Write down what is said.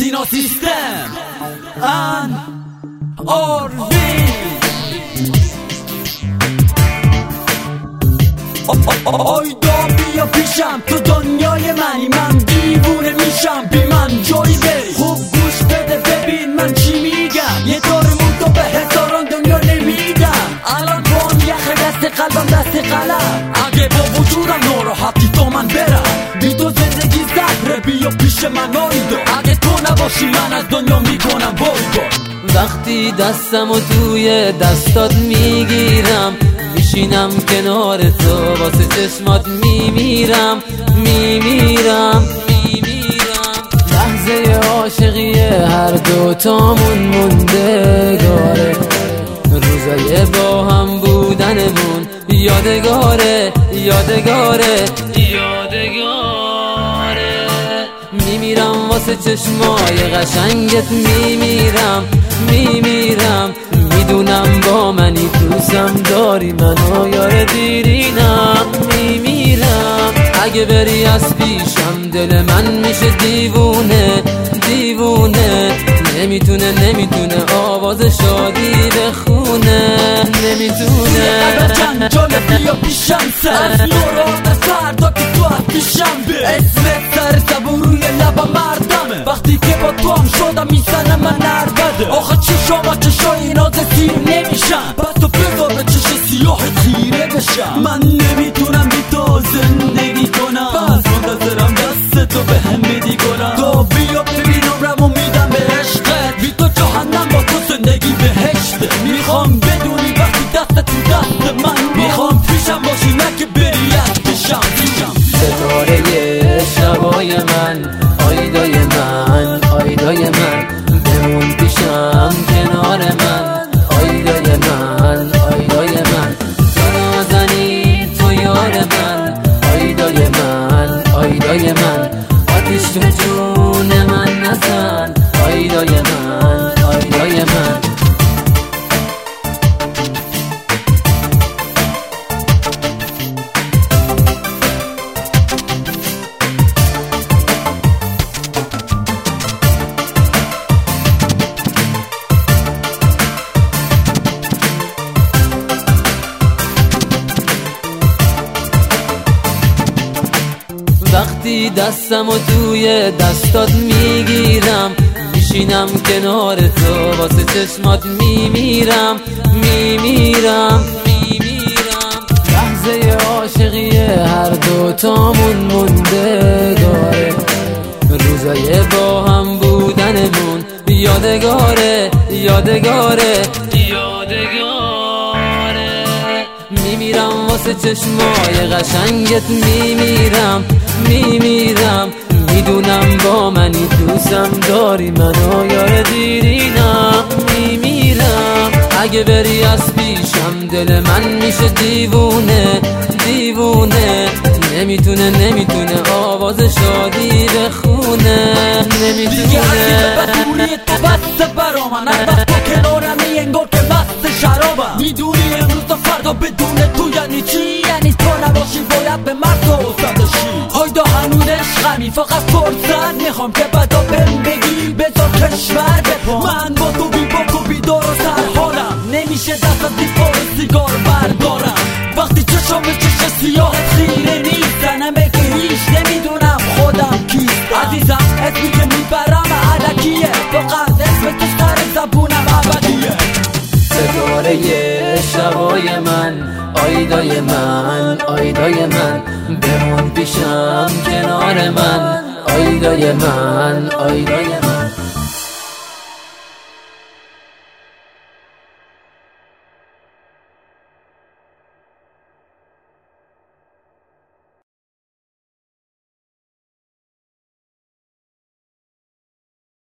دینا سیستم ان آروین آیدا بیا پیشم، تو دنیای منی، من دیوونه میشم بی من جایی بری. خوب گوش بده ببین من چی میگم، یه دارمون تو به هزاران دنیا نمیدم. الان بان یخه دست قلبم دست قلم، اگه با وجودم ناراحتی تو من برم. بی تو زندگی زهره، بیا پیش من آیدا، اگه تو نباشی من از دنیا میکنم بایگا. وقتی دستم و توی دستات میگیرم، میشینم کنار تو واسه چشمات میمیرم. لحظه عاشقیه هر دوتامون موندگاره، روزای با هم بودنمون یادگاره. میمیرم واسه چشمای قشنگت، میمیرم. میدونم با منی، دوستم داری منو یار دیرینم. میمیرم اگه بری از پیشم، دل من میشه دیوونه. نمیتونه آواز شادی بخونه، نمیتونه. جنجال بیا پیشم، سر نوران فردا که تو از پیشم به اسمت سر زبون روی لبا مردمه. وقتی که با تو هم شدم میزنم من نربده. آخه چشای نازه سیر نمیشن، پس تو بذار به چش سیاه خیره بشم. من نمیتونم بی تو زندگی کنم، پس منتظرم دست تو به هم بدی کنم. تو بیا ببین عمرمو میدم به عشقت، بی تو جهنم با تو زندگی بهشته. میخوام بدونی وقتی دست تو دست من، میخوام پیشم باشی نه که بری از پیشم. ستاره شبای من، آیدای من، بمون پیشم کنار من. آیدای من، تو نازنی تو یار من. آیدای من، آتیش تو جون من نزن. آیدای من. وقتی دستم و توی دستات میگیرم، میشینم کنار تو واسه چشمات میمیرم. لحظه عاشقیه هر دوتامون موندگاره، روزای با هم بودنمون یادگاره. میمیرم واسه چشمای قشنگت، میمیرم. میدونم با منی، دوستم داری منو یار دیرینم. میمیرم اگه بری از پیشم، دل من میشه دیوونه. نمیتونه آواز شادی بخونه، دیگه هرکی تو بسته برا من، از بس تو کنارمی انگار که مست شرابم. میدونی امروز تا فردا بدون تو یعنی چی؟ یعنی تو نباشی باید به مرد تو اصدشی. آیدا هنوز عشقمی، فقط فرصت میخوام که بدا بهم بگی بذار کشور بپا. من با تو بی باک و بیدار و سرحالم، نمیشه دست از دیوار سیگار بردارم. وقتی چشم به چش سیاه خیره نیستنم، که هیچ نمیدونم خودم کیست. عزیزم اسمی که میبرم علکیه، فقط اسم تو سر زبونم ابدیه. ستاره شبای من، آیدای من، بمون پیشم کنار من. آیدای من.